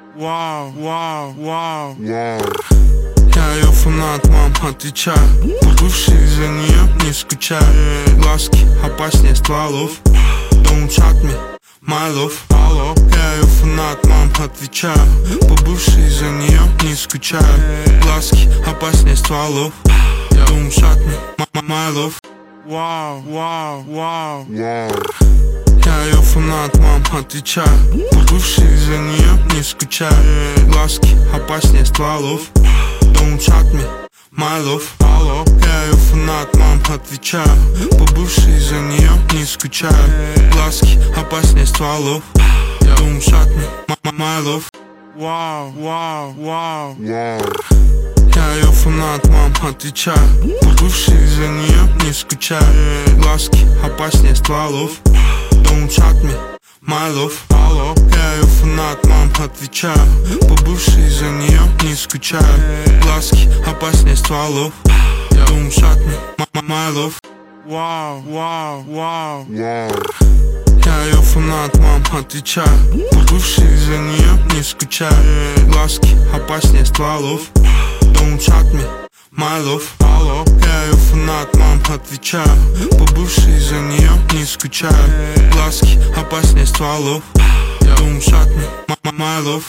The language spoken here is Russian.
Вау, вау, вау, вау. Я ее фанат, мам, отвечаю. Бывший за нее не скучаю. Глазки опаснее стволов. Don't shut me, my love. Я ее фанат, мам, отвечаю. Бывший за нее не скучаю. Глазки опаснее стволов. Don't shut me, my love. Вау, вау, вау, вау. Я ее фанат, мам, отвечаю. Бывший за нее не скучаю. Глазки опаснее стволов. Don't shut me, my love. Я ее фанат, мам, отвечаю. Бывший за нее не скучаю. Глазки опаснее стволов. Don't shut me, my love. Вау, вау, вау, вау. Я ее фанат, мам, отвечаю. Бывший за нее не скучаю. Глазки опаснее стволов. Don't shut me, my love. Я ее фанат, мам, отвечаю. Бывший за нее не скучаю. Глазки опаснее стволов. Don't shut me, my love. Вау, вау, вау, вау. Я ее фанат, мам, отвечаю. Бывший за нее не скучаю. Глазки опаснее стволов. Don't shut me, my love. Я ее фанат, мам, отвечаю. Бывший за нее не скучаю. Глазки опаснее стволов. Don't shut me, my love.